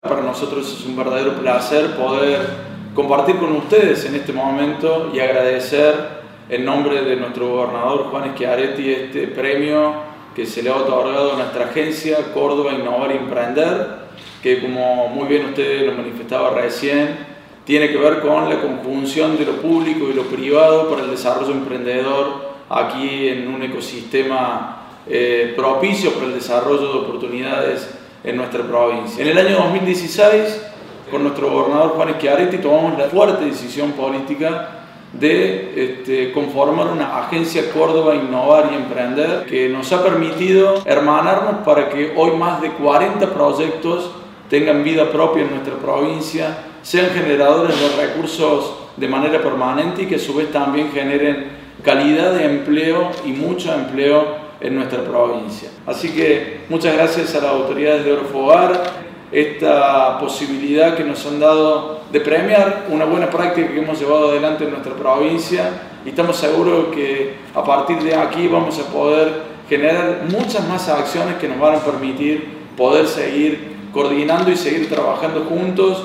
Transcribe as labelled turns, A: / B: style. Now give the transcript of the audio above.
A: Para nosotros es un verdadero placer poder compartir con ustedes en este momento y agradecer en nombre de nuestro gobernador Juan Schiaretti este premio que se le ha otorgado a nuestra agencia Córdoba Innovar y Emprender, que como muy bien usted lo manifestaba recién, tiene que ver con la conjunción de lo público y lo privado para el desarrollo emprendedor aquí en un ecosistema propicio para el desarrollo de oportunidades en nuestra provincia. En el año 2016, con nuestro gobernador Juan Schiaretti, tomamos la fuerte decisión política de conformar una agencia Córdoba Innovar y Emprender que nos ha permitido hermanarnos para que hoy más de 40 proyectos tengan vida propia en nuestra provincia, sean generadores de recursos de manera permanente y que a su vez también generen calidad de empleo y mucho empleo en nuestra provincia. Así que muchas gracias a las autoridades de Orofogar, esta posibilidad que nos han dado de premiar una buena práctica que hemos llevado adelante en nuestra provincia, y estamos seguros que a partir de aquí vamos a poder generar muchas más acciones que nos van a permitir poder seguir coordinando y seguir trabajando juntos